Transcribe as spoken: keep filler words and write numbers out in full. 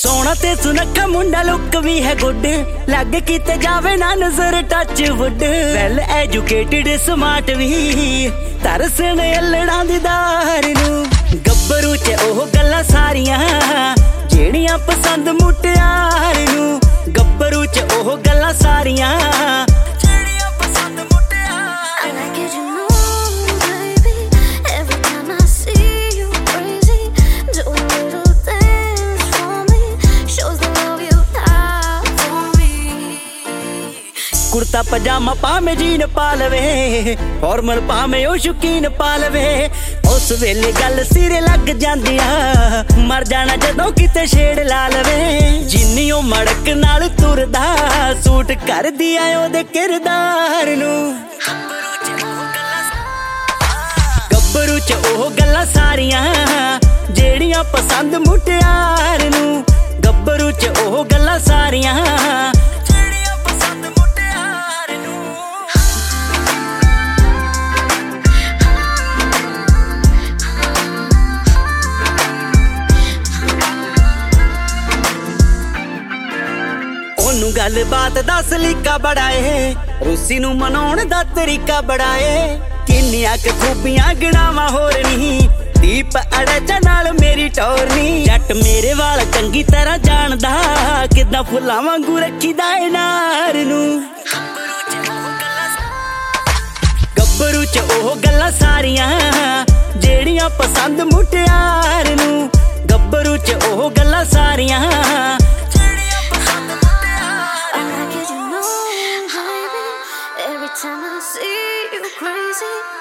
सोना ते सुनक्खा मुंडा लुक भी है गुड लग किते जावे ना नजर touch wood well educated smart भी तरसण अल्लड़ां दी दार नू गब्बरू च ओह गल्लां सारियां जेड़ियां पसंद मुटियार नू गब्बरू च ओह गल्लां सारियां जेड़ियां पसंद कुर्ता पजामा पावे जीन पा लवे फॉर्मल पावे ओ शौकीन पा लवे उस वेले गल सिरे लग जांदी आ मर जाना जदों किते छेड़ ला लवे जिन्नी ओ मड़क नाल तुरदा सूट करदी आ ओदे किरदार नू गब्बरू च ओह गल्लां सारियां जेड़ियां पसंद मुटियार नू गब्बरू च ओह गल्लां सारियां गल बात दा सलीका बड़ा है रूसी नू मनाउण दा तरीका बड़ा है किन्नियां क खूबियां गिणावां होर नहीं दीप अड़चा नाल मेरी टोर नहीं जट मेरे वाल चंगी तरह जानदा किदां फुल्लां वांगू रखीदा ए नार नू गब्बरू च ओह गल्लां सारियां जेड़ियां पसंद मुटियार नू गब्बरू च ओह गल्लां सारियां Every time I see you crazy